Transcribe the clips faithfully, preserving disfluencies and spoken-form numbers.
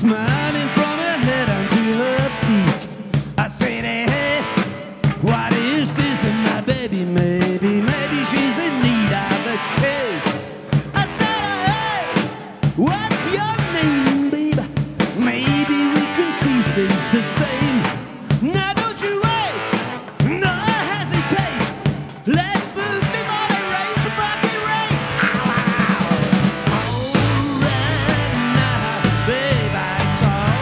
smiling from her head onto her feet. I said, hey, what is this? And my baby, maybe, maybe she's in need of a kiss. I said, hey, what's your name, babe? Maybe we can see things the same. Now don't you wait, no hesitate. Let's move before they raise the bucket rate. All right now, babe, I talk.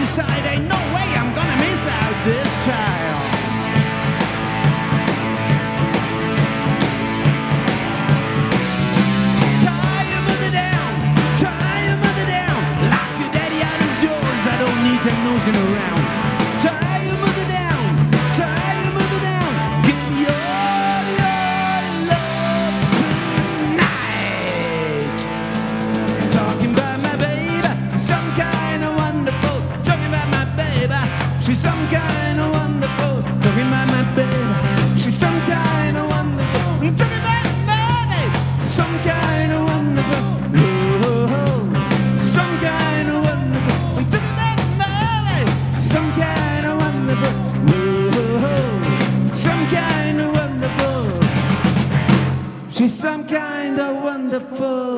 decide ain't no way I'm gonna miss out this child. Tie your mother down, tie your mother down, lock your daddy out of doors, I don't need him nosing around. Tie your mother down, tie your mother down, give me all your love tonight. Talking about my baby, some kind of wonderful. Talking about my baby, she's some kind of wonderful. Talking about my baby, she's some kind of wonderful. Talking about my baby, some kind of wonderful. Whoa, some kind of wonderful. I'm talking about my baby, some kind of wonderful. Whoa, some kind of wonderful. She's some kind of wonderful.